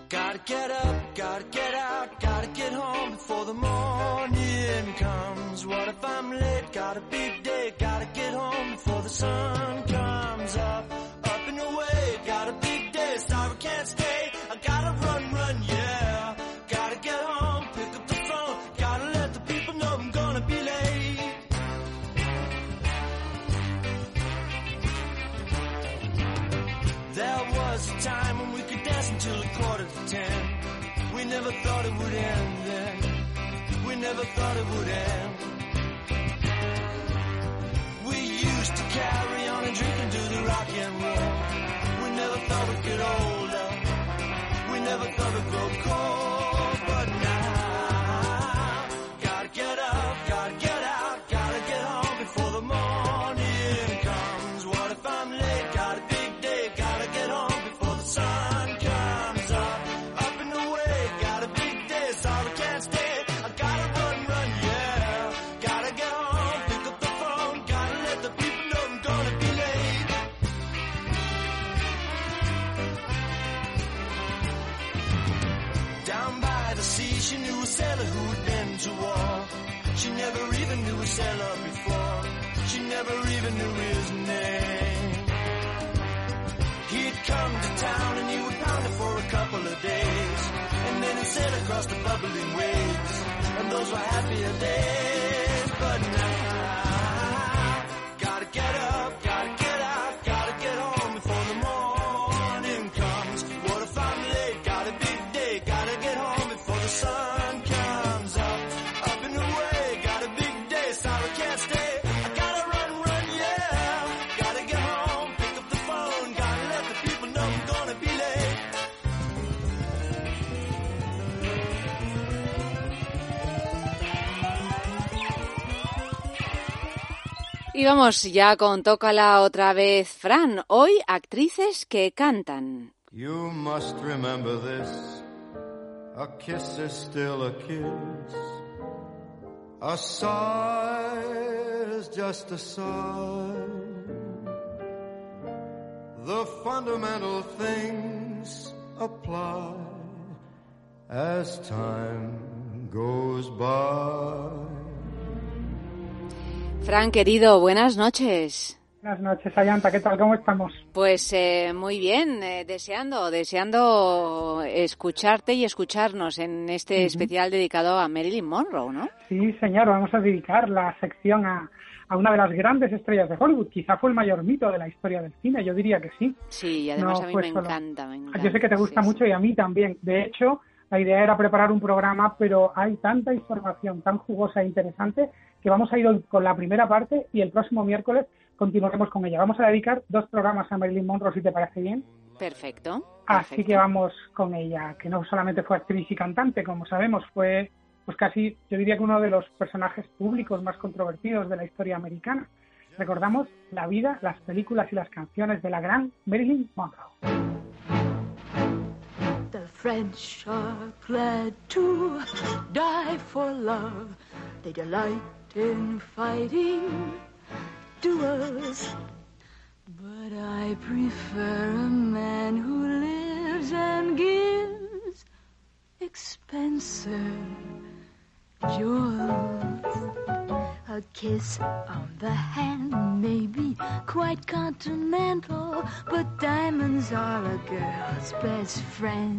Gotta get up, gotta get out, gotta get home before the morning comes. What if I'm late? Got a big day, gotta get home before the sun comes up. Up and away, got a big day, sorry can't stay. I gotta run, yeah. Gotta get home, pick up the phone, gotta let the people know I'm gonna be late. There was a time when we could dance until 9:45. We never thought it would end then. We never thought it would end. We used to carry on and drink and do the rock and roll. We never thought we'd get older. We never thought we'd grow cold. But now, gotta get up, gotta get out, gotta get home before the morning comes. What if I'm late? Got a big day, gotta get home before the sun comes up. Up and away, got a big day, sorry can't stay. I gotta run, yeah. Gotta get home, pick up the phone, gotta let the people know I'm gonna be late. Down by the sea, she knew a sailor who had been to war. She never even knew a sailor before. She never even knew his name. He'd come to town and he would pound it for a couple of days. And then he'd sail across the bubbling waves. And those were happier days. But now, gotta get up, gotta get out, gotta get home before the morning comes. What if I'm late? Got a big day, gotta get home before the sun comes up. Up and away, got a big day, sorry can't stay. I gotta run, yeah. Gotta get home, pick up the phone, gotta let the people know I'm gonna be late. Y vamos ya con Tócala otra vez, Fran. Hoy, actrices que cantan. You must remember this. A kiss is still a kiss. A sigh is just a sigh. The fundamental things apply as time goes by. Fran, querido, buenas noches. Buenas noches, Ayanta, ¿qué tal? ¿Cómo estamos? Pues muy bien, deseando escucharte y escucharnos en este especial dedicado a Marilyn Monroe, ¿no? Sí, señor, vamos a dedicar la sección a una de las grandes estrellas de Hollywood. Quizá fue el mayor mito de la historia del cine, yo diría que sí. Sí, y además No a mí fue me solo. encanta. Yo sé que te gusta mucho y a mí también. De hecho, la idea era preparar un programa, pero hay tanta información tan jugosa e interesante que vamos a ir hoy con la primera parte y el próximo miércoles continuaremos con ella. Vamos a dedicar 2 programas a Marilyn Monroe, si te parece bien. Perfecto. Así que vamos con ella, que no solamente fue actriz y cantante, como sabemos, fue pues casi, yo diría que uno de los personajes públicos más controvertidos de la historia americana. Recordamos la vida, las películas y las canciones de la gran Marilyn Monroe. The French are glad to die for love. They delight in fighting duels. But I prefer a man who lives and gives expensive jewels. A kiss on the hand may be quite continental, but diamonds are a girl's best friend.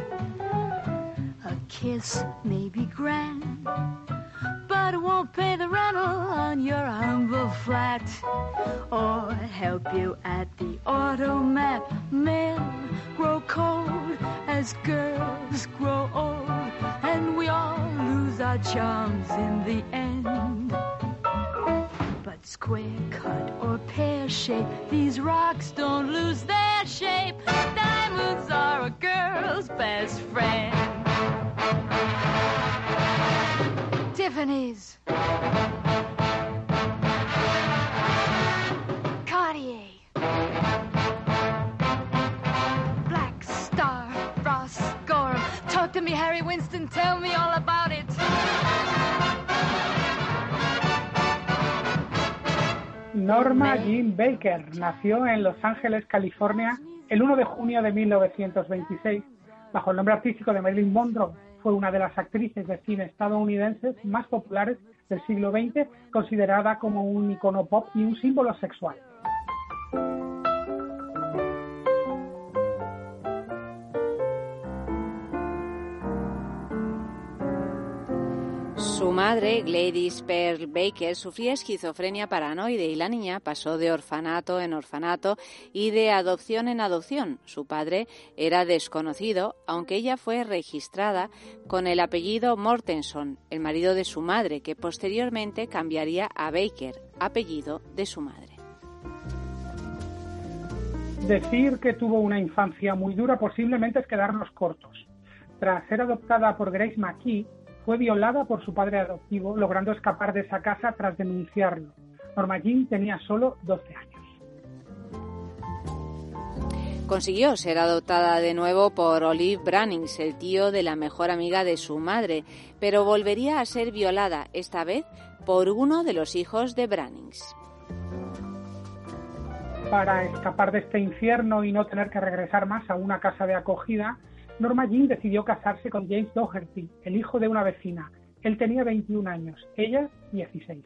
A kiss may be grand, but it won't pay the rental on your humble flat or help you at the automat. Men grow cold as girls grow old, and we all lose our charms in the end. But square cut or pear shape, these rocks don't lose their shape. Diamonds are a girl's best friend. Tiffany's, Cartier, Black Star, Ross Gorham. Talk to me, Harry Winston, tell me all about it. Norma Jean Baker nació en Los Ángeles, California, el 1 de junio de 1926, Bajo el nombre artístico de Marilyn Monroe, fue una de las actrices de cine estadounidenses más populares del siglo XX, considerada como un icono pop y un símbolo sexual. Su madre, Gladys Pearl Baker, sufría esquizofrenia paranoide y la niña pasó de orfanato en orfanato y de adopción en adopción. Su padre era desconocido, aunque ella fue registrada con el apellido Mortenson, el marido de su madre, que posteriormente cambiaría a Baker, apellido de su madre. Decir que tuvo una infancia muy dura posiblemente es quedarnos cortos. Tras ser adoptada por Grace McKee, fue violada por su padre adoptivo, logrando escapar de esa casa tras denunciarlo. Norma Jean tenía solo 12 años. Consiguió ser adoptada de nuevo por Olive Brannings, el tío de la mejor amiga de su madre, pero volvería a ser violada, esta vez por uno de los hijos de Brannings. Para escapar de este infierno y no tener que regresar más a una casa de acogida, Norma Jean decidió casarse con James Doherty, el hijo de una vecina. Él tenía 21 años, ella 16.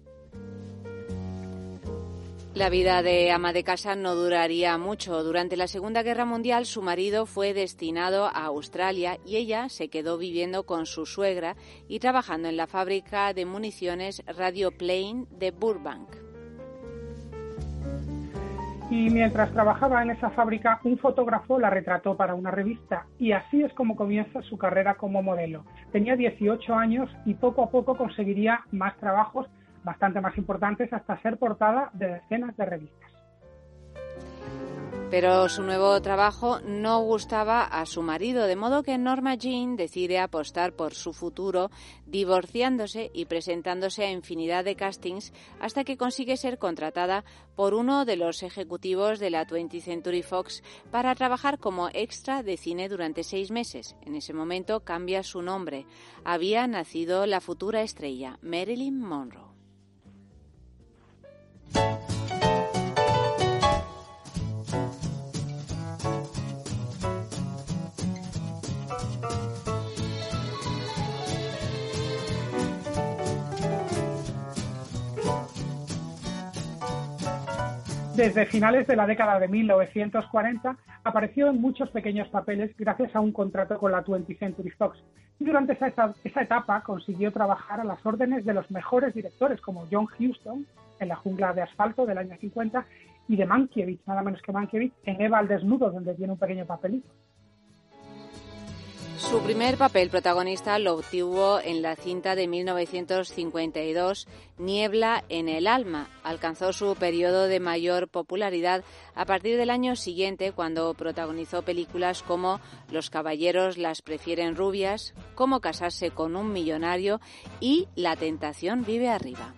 La vida de ama de casa no duraría mucho. Durante la Segunda Guerra Mundial su marido fue destinado a Australia y ella se quedó viviendo con su suegra y trabajando en la fábrica de municiones Radio Plane de Burbank. Y mientras trabajaba en esa fábrica, un fotógrafo la retrató para una revista y así es como comienza su carrera como modelo. Tenía 18 años y poco a poco conseguiría más trabajos, bastante más importantes, hasta ser portada de decenas de revistas. Pero su nuevo trabajo no gustaba a su marido, de modo que Norma Jean decide apostar por su futuro, divorciándose y presentándose a infinidad de castings hasta que consigue ser contratada por uno de los ejecutivos de la 20th Century Fox para trabajar como extra de cine durante 6 meses. En ese momento cambia su nombre. Había nacido la futura estrella, Marilyn Monroe. Desde finales de la década de 1940 apareció en muchos pequeños papeles gracias a un contrato con la 20th Century Fox. Y durante esa etapa consiguió trabajar a las órdenes de los mejores directores como John Huston en La jungla de asfalto del año 50 y de Mankiewicz, nada menos que Mankiewicz, en Eva al desnudo, donde tiene un pequeño papelito. Su primer papel protagonista lo obtuvo en la cinta de 1952, Niebla en el alma. Alcanzó su periodo de mayor popularidad a partir del año siguiente, cuando protagonizó películas como Los caballeros las prefieren rubias, Cómo casarse con un millonario y La tentación vive arriba.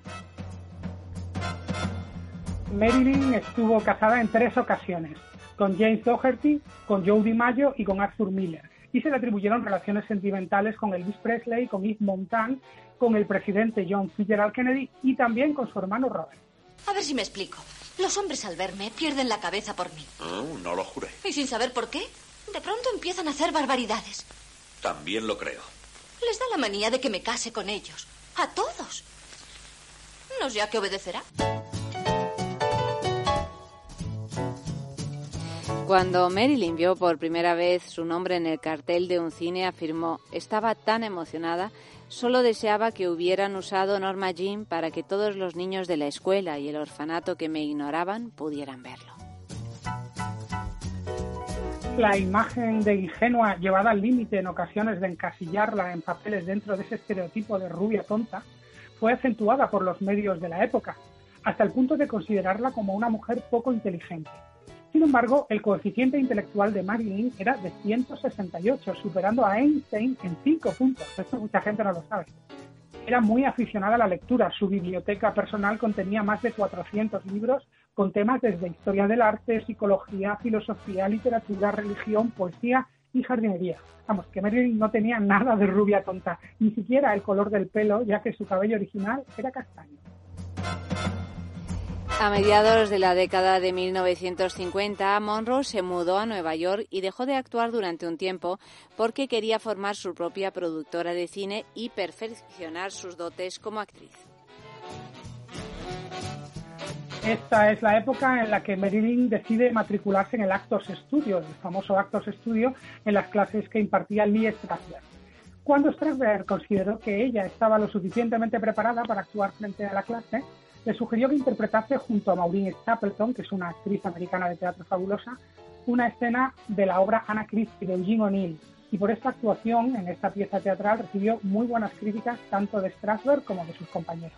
Marilyn estuvo casada en 3 ocasiones, con James Doherty, con Joe DiMaggio y con Arthur Miller. Y se le atribuyeron relaciones sentimentales con Elvis Presley, con Yves Montand, con el presidente John Fitzgerald Kennedy y también con su hermano Robert. A ver si me explico. Los hombres al verme pierden la cabeza por mí. No lo juré. Y sin saber por qué, de pronto empiezan a hacer barbaridades. También lo creo. Les da la manía de que me case con ellos. A todos. No sé a qué obedecerá. Cuando Marilyn vio por primera vez su nombre en el cartel de un cine, afirmó: estaba tan emocionada, solo deseaba que hubieran usado Norma Jean para que todos los niños de la escuela y el orfanato que me ignoraban pudieran verlo. La imagen de ingenua llevada al límite en ocasiones de encasillarla en papeles dentro de ese estereotipo de rubia tonta fue acentuada por los medios de la época, hasta el punto de considerarla como una mujer poco inteligente. Sin embargo, el coeficiente intelectual de Marilyn era de 168, superando a Einstein en 5 puntos. Esto mucha gente no lo sabe. Era muy aficionada a la lectura. Su biblioteca personal contenía más de 400 libros con temas desde historia del arte, psicología, filosofía, literatura, religión, poesía y jardinería. Vamos, que Marilyn no tenía nada de rubia tonta, ni siquiera el color del pelo, ya que su cabello original era castaño. A mediados de la década de 1950, Monroe se mudó a Nueva York y dejó de actuar durante un tiempo porque quería formar su propia productora de cine y perfeccionar sus dotes como actriz. Esta es la época en la que Marilyn decide matricularse en el Actors Studio, el famoso Actors Studio, en las clases que impartía Lee Strasberg. Cuando Strasberg consideró que ella estaba lo suficientemente preparada para actuar frente a la clase, le sugirió que interpretase junto a Maureen Stapleton, que es una actriz americana de teatro fabulosa, una escena de la obra Anna Christie de Eugene O'Neill. Y por esta actuación en esta pieza teatral recibió muy buenas críticas tanto de Strasberg como de sus compañeros.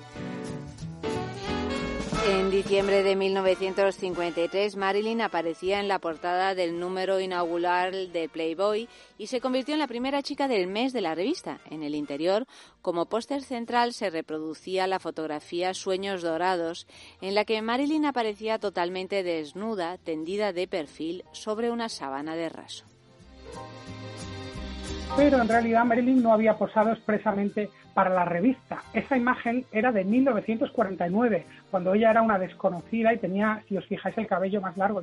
En diciembre de 1953, Marilyn aparecía en la portada del número inaugural de Playboy y se convirtió en la primera chica del mes de la revista. En el interior, como póster central, se reproducía la fotografía Sueños Dorados, en la que Marilyn aparecía totalmente desnuda, tendida de perfil sobre una sábana de raso. Pero en realidad Marilyn no había posado expresamente para la revista. Esa imagen era de 1949, cuando ella era una desconocida y tenía, si os fijáis, el cabello más largo.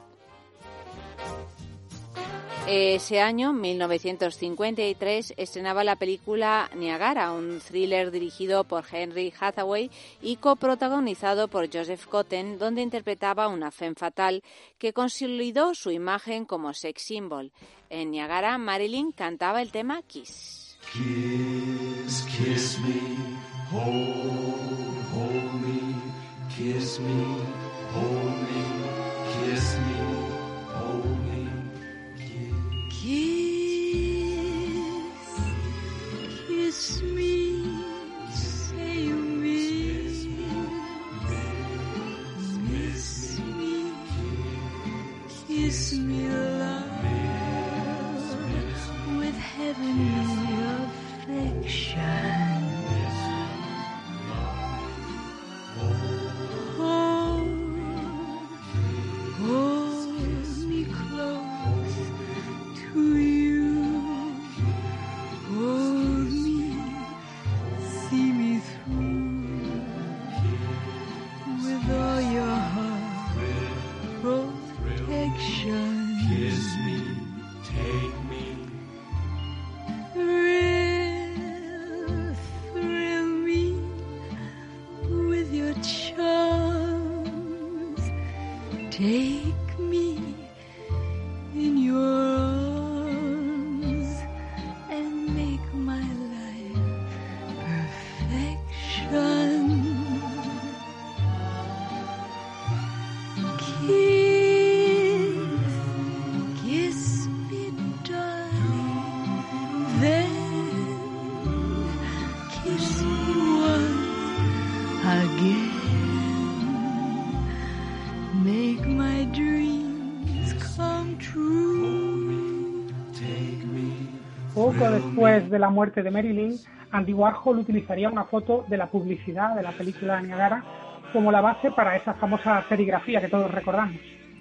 Ese año, 1953, estrenaba la película Niagara, un thriller dirigido por Henry Hathaway y coprotagonizado por Joseph Cotten, donde interpretaba una femme fatale que consolidó su imagen como sex symbol. En Niagara, Marilyn cantaba el tema Kiss. Kiss, kiss me, hold me, kiss me, hold me, kiss me, hold me, kiss me, say you miss me, kiss me, love, with heavenly affection. Hold me close to you. Hold me, see me through with all your heart protection. kiss me, take me. Thrill me with your charms. Take me in your arms and make my life perfection. Kiss me, darling, then kiss me once again. Make my dreams come true. Take me. Poco después de la muerte de Marilyn, Andy Warhol utilizaría una foto de la publicidad de la película Niagara como la base para esa famosa serigrafía que todos recordamos.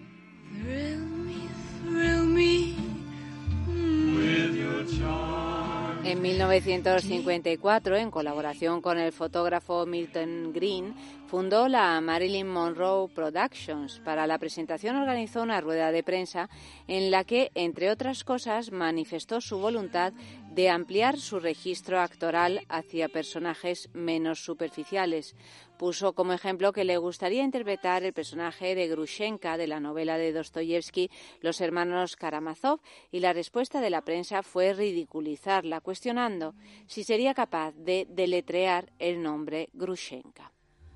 Thrill me, With your charm. En 1954, en colaboración con el fotógrafo Milton Green, fundó la Marilyn Monroe Productions. Para la presentación organizó una rueda de prensa en la que, entre otras cosas, manifestó su voluntad de ampliar su registro actoral hacia personajes menos superficiales. Puso como ejemplo que le gustaría interpretar el personaje de Grushenka de la novela de Dostoyevsky Los hermanos Karamazov, y la respuesta de la prensa fue ridiculizarla, cuestionando si sería capaz de deletrear el nombre Grushenka.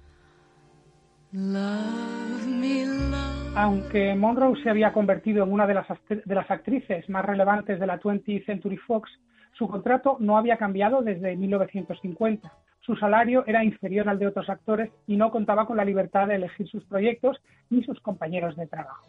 love me, love. Aunque Monroe se había convertido en una de las actrices más relevantes de la 20th Century Fox, su contrato no había cambiado desde 1950. Su salario era inferior al de otros actores y no contaba con la libertad de elegir sus proyectos ni sus compañeros de trabajo.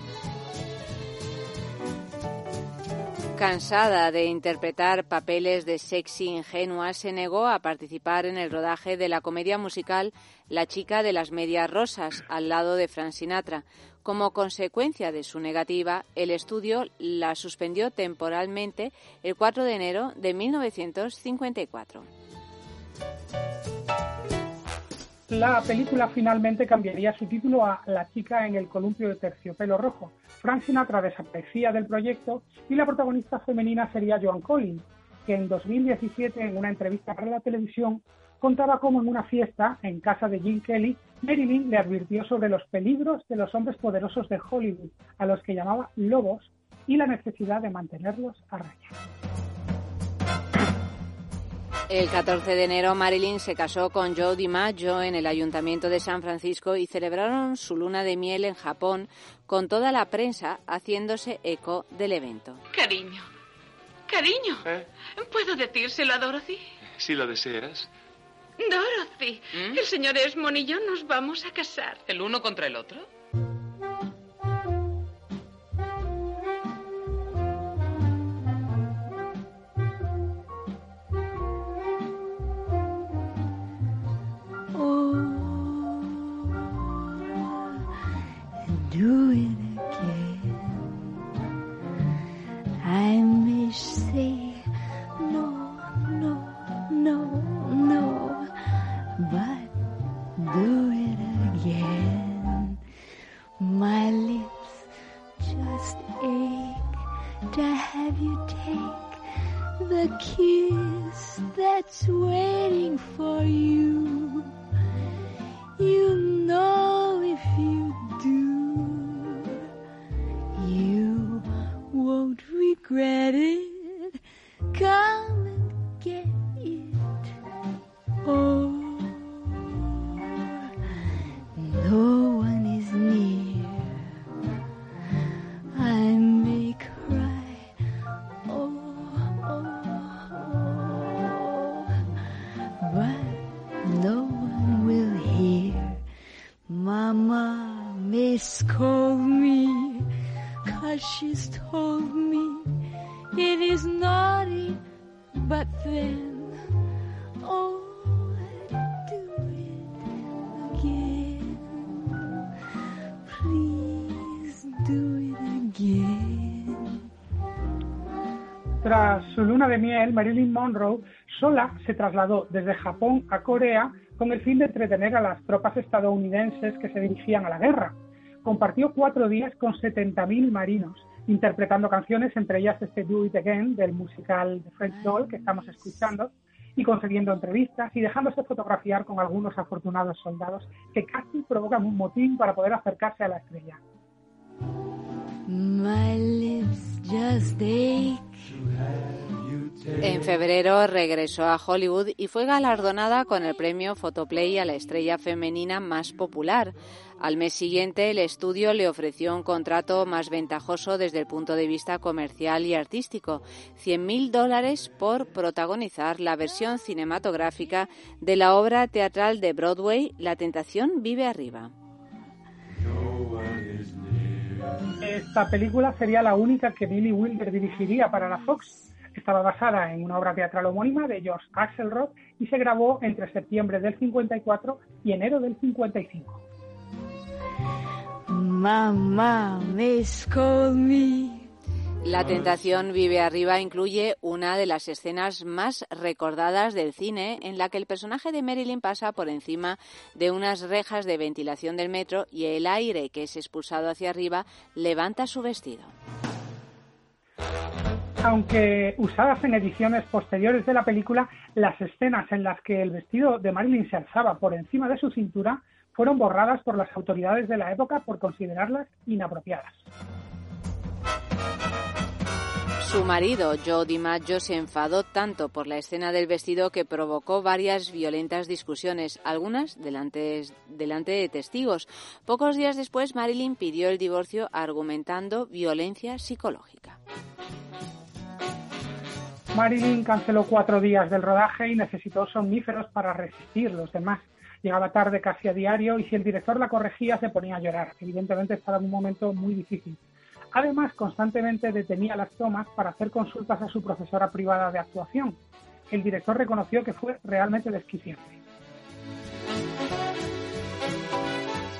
Cansada de interpretar papeles de sexy ingenua, se negó a participar en el rodaje de la comedia musical La chica de las medias rosas, al lado de Frank Sinatra. Como consecuencia de su negativa, el estudio la suspendió temporalmente el 4 de enero de 1954. La película finalmente cambiaría su título a La chica en el columpio de terciopelo rojo. Frank Sinatra desaparecía del proyecto y la protagonista femenina sería Joan Collins, que en 2017, en una entrevista para la televisión, contaba cómo en una fiesta en casa de Gene Kelly, Marilyn le advirtió sobre los peligros de los hombres poderosos de Hollywood, a los que llamaba lobos, y la necesidad de mantenerlos a raya. El 14 de enero, Marilyn se casó con Joe DiMaggio en el Ayuntamiento de San Francisco y celebraron su luna de miel en Japón con toda la prensa haciéndose eco del evento. Cariño, ¿puedo decírselo a Dorothy? Si lo deseas. Dorothy, el señor Esmond y yo nos vamos a casar. ¿El uno contra el otro? Do it again. I may say no, no, no, no, but do it again. My lips just ache to have you take the kiss that's waiting for you. You know if you do, you won't regret it. Come and get it. Oh, no one is near. I may cry. Oh, oh, oh, but no one will hear. Mama may scold me, 'cause she's told me it is naughty, but then, oh, do it again. Please do it again. Tras su luna de miel, Marilyn Monroe sola se trasladó desde Japón a Corea con el fin de entretener a las tropas estadounidenses que se dirigían a la guerra. Compartió 4 días con 70.000 marinos, interpretando canciones, entre ellas este Do It Again del musical The French Doll que estamos escuchando, y concediendo entrevistas y dejándose fotografiar con algunos afortunados soldados que casi provocan un motín para poder acercarse a la estrella. My lips just ache. En febrero regresó a Hollywood y fue galardonada con el premio Photoplay a la estrella femenina más popular. Al mes siguiente, el estudio le ofreció un contrato más ventajoso desde el punto de vista comercial y artístico, $100.000 por protagonizar la versión cinematográfica de la obra teatral de Broadway, La tentación vive arriba. Esta película sería la única que Billy Wilder dirigiría para la Fox. Estaba basada en una obra teatral homónima de George Axelrod y se grabó entre septiembre del 54 y enero del 55. Mama may scold me. La tentación vive arriba incluye una de las escenas más recordadas del cine en la que el personaje de Marilyn pasa por encima de unas rejas de ventilación del metro y el aire que es expulsado hacia arriba levanta su vestido. Aunque usadas en ediciones posteriores de la película, las escenas en las que el vestido de Marilyn se alzaba por encima de su cintura fueron borradas por las autoridades de la época por considerarlas inapropiadas. Su marido, Joe DiMaggio, se enfadó tanto por la escena del vestido que provocó varias violentas discusiones, algunas delante de testigos. Pocos días después, Marilyn pidió el divorcio argumentando violencia psicológica. Marilyn canceló 4 días del rodaje y necesitó somníferos para resistir los demás. Llegaba tarde casi a diario y si el director la corregía se ponía a llorar. Evidentemente estaba en un momento muy difícil. Además, constantemente detenía las tomas para hacer consultas a su profesora privada de actuación. El director reconoció que fue realmente desquiciante.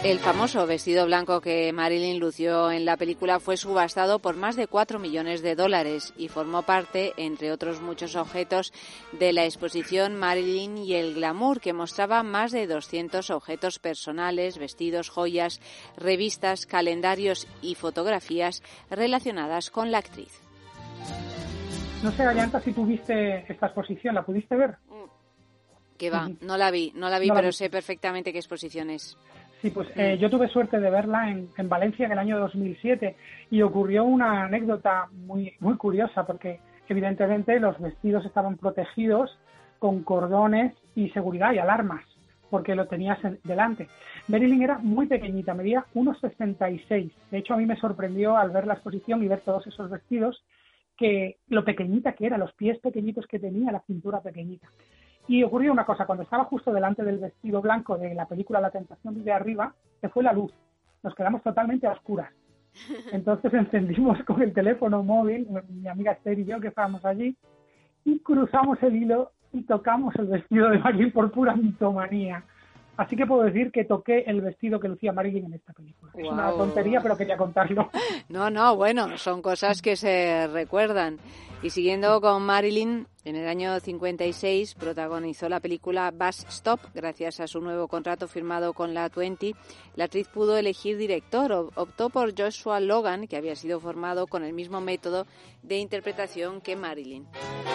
El famoso vestido blanco que Marilyn lució en la película fue subastado por más de $4 millones y formó parte, entre otros muchos objetos, de la exposición Marilyn y el glamour, que mostraba más de 200 objetos personales, vestidos, joyas, revistas, calendarios y fotografías relacionadas con la actriz. No sé, Gallanta, si tuviste esta exposición, ¿la pudiste ver? Que va, no la vi, pero sé perfectamente qué exposición es. Sí, pues yo tuve suerte de verla en Valencia en el año 2007 y ocurrió una anécdota muy curiosa porque evidentemente los vestidos estaban protegidos con cordones y seguridad y alarmas porque lo tenías delante. Marilyn era muy pequeñita, medía 1,66. De hecho, a mí me sorprendió al ver la exposición y ver todos esos vestidos que lo pequeñita que era, los pies pequeñitos que tenía, la cintura pequeñita. Y ocurrió una cosa, cuando estaba justo delante del vestido blanco de la película La tentación vive arriba, se fue la luz, nos quedamos totalmente a oscuras. Entonces encendimos con el teléfono móvil, mi amiga Esther y yo que estábamos allí, y cruzamos el hilo y tocamos el vestido de Marilyn por pura mitomanía. Así que puedo decir que toqué el vestido que lucía Marilyn en esta película. Wow. Es una tontería, pero quería contarlo. No, bueno, son cosas que se recuerdan. Y siguiendo con Marilyn, en el año 56 protagonizó la película Bus Stop. Gracias a su nuevo contrato firmado con la 20, la actriz pudo elegir director. Optó por Joshua Logan, que había sido formado con el mismo método de interpretación que Marilyn.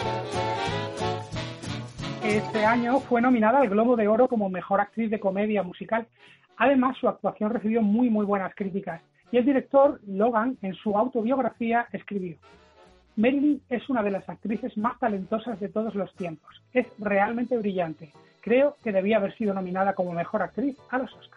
Este año fue nominada al Globo de Oro como Mejor Actriz de Comedia Musical. Además, su actuación recibió muy buenas críticas. Y el director, Logan, en su autobiografía escribió: Marilyn es una de las actrices más talentosas de todos los tiempos. Es realmente brillante. Creo que debía haber sido nominada como Mejor Actriz a los Oscars.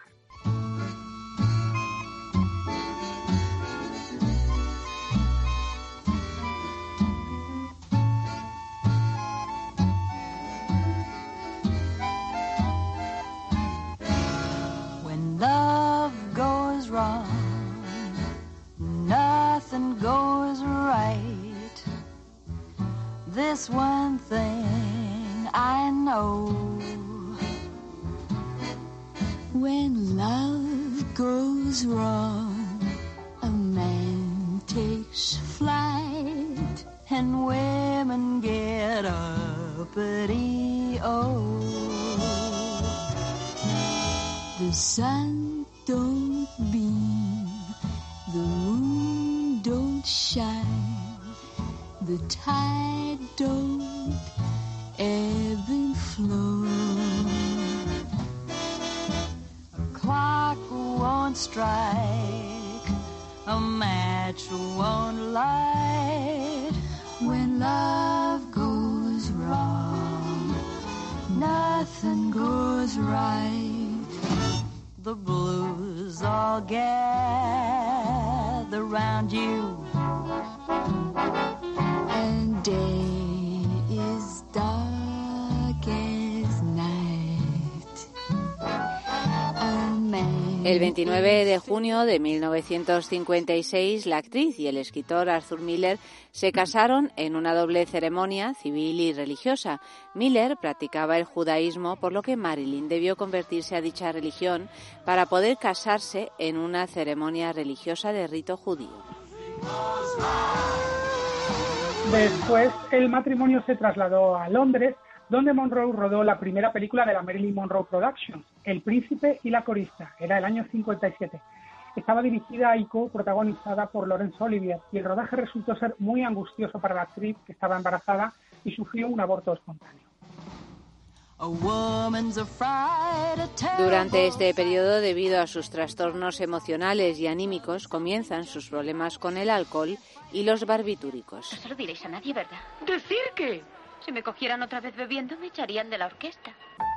Love goes wrong, nothing goes right. This one thing I know, when love goes wrong, a man takes flight and women get uppity. Oh, the sun don't beam, the moon don't shine, the tide don't ebb and flow. A clock won't strike, a match won't light. When love goes wrong, nothing goes right. The blues all gather round you, and day is dark as night. El 29 de junio de 1956, la actriz y el escritor Arthur Miller se casaron en una doble ceremonia civil y religiosa. Miller practicaba el judaísmo, por lo que Marilyn debió convertirse a dicha religión para poder casarse en una ceremonia religiosa de rito judío. Después, el matrimonio se trasladó a Londres, donde Monroe rodó la primera película de la Marilyn Monroe Productions, El Príncipe y la Corista. Era el año 57. Estaba dirigida y coprotagonizada por Laurence Olivier, y el rodaje resultó ser muy angustioso para la actriz, que estaba embarazada y sufrió un aborto espontáneo. Durante este periodo, debido a sus trastornos emocionales y anímicos, comienzan sus problemas con el alcohol y los barbitúricos. No se lo diréis a nadie, ¿verdad? ¿Decir qué? Si me cogieran otra vez bebiendo, me echarían de la orquesta.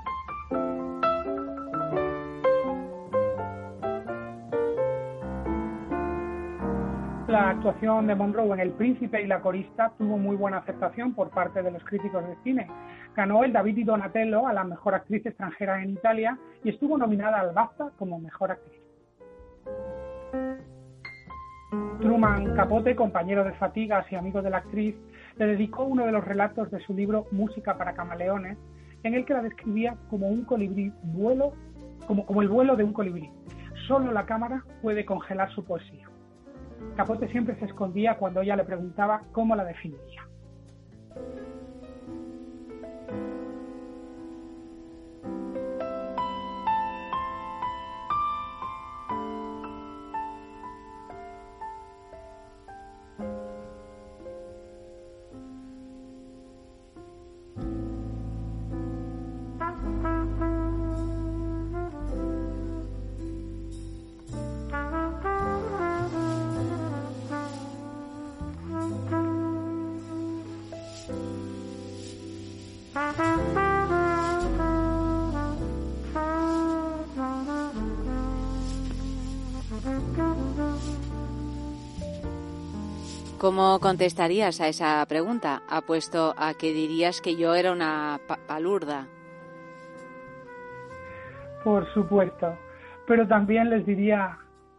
La actuación de Monroe en El Príncipe y la Corista tuvo muy buena aceptación por parte de los críticos de cine. Ganó el David di Donatello a la mejor actriz extranjera en Italia y estuvo nominada al BAFTA como mejor actriz. Truman Capote, compañero de fatigas y amigo de la actriz, le dedicó uno de los relatos de su libro Música para camaleones, en el que la describía como un colibrí como el vuelo de un colibrí. solo la cámara puede congelar su poesía. Capote siempre se escondía cuando ella le preguntaba cómo la definiría. ¿Cómo contestarías a esa pregunta? Apuesto a que dirías que yo era una palurda. Por supuesto, pero también les diría,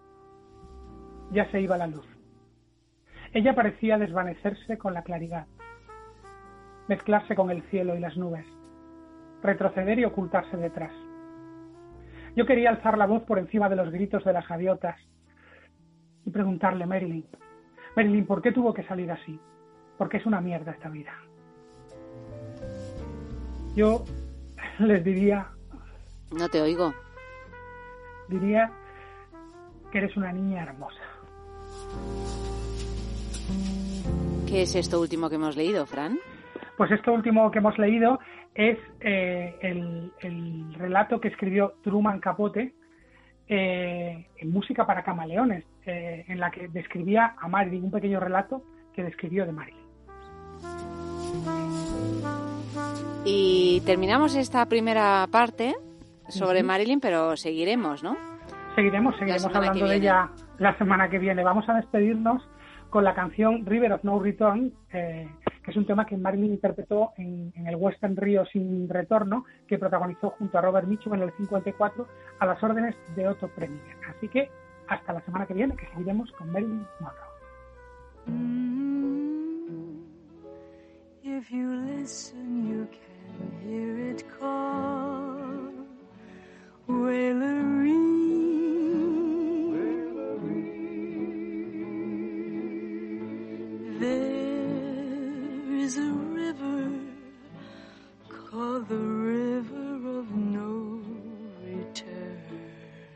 ya se iba la luz. Ella parecía desvanecerse con la claridad, mezclarse con el cielo y las nubes, retroceder y ocultarse detrás. Yo quería alzar la voz por encima de los gritos de las gaviotas y preguntarle, Marilyn, ¿por qué tuvo que salir así? Porque es una mierda esta vida. Yo les diría... No te oigo. Diría que eres una niña hermosa. ¿Qué es esto último que hemos leído, Fran? Pues esto último que hemos leído es el relato que escribió Truman Capote en Música para Camaleones, en la que describía a Marilyn, un pequeño relato que describió de Marilyn. Y terminamos esta primera parte sobre Marilyn, pero seguiremos, ¿no? Seguiremos hablando de ella la semana que viene. Vamos a despedirnos con la canción River of No Return, que es un tema que Marilyn interpretó en el western Río sin retorno, que protagonizó junto a Robert Mitchum en el 54 a las órdenes de Otto Preminger. Así que hasta la semana que viene, que seguiremos con Marilyn Monroe. If you listen, you can hear it call. Wailery. There is a river called the River of No Return.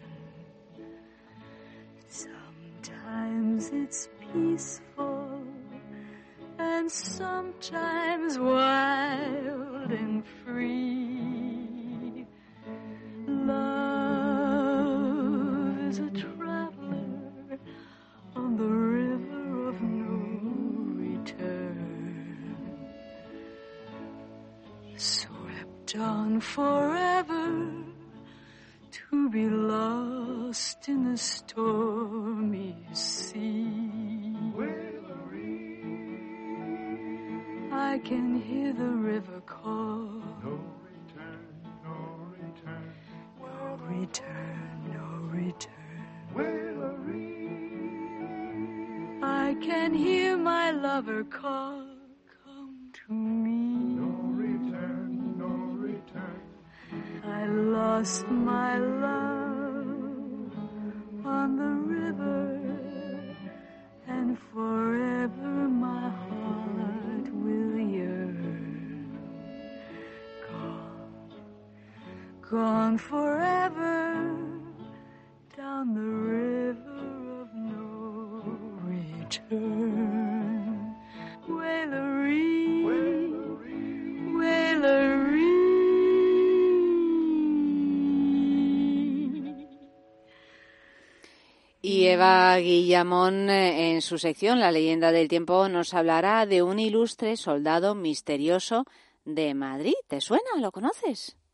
Sometimes it's peaceful and sometimes wild and free. Love is a traveler on the river of no return, swept on forever to be lost in the stormy sea. I can hear the river call. No return, no return. No return, no return. Wailery. I can hear my lover call. Come to me. No return, no return. I lost my love on the river, and forever my heart will yearn. Gone forever down the river of no return. Wailery, Wailery. Y Eva Guillamón, en su sección La leyenda del tiempo, nos hablará de un ilustre soldado misterioso de Madrid. ¿Te suena? ¿Lo conoces?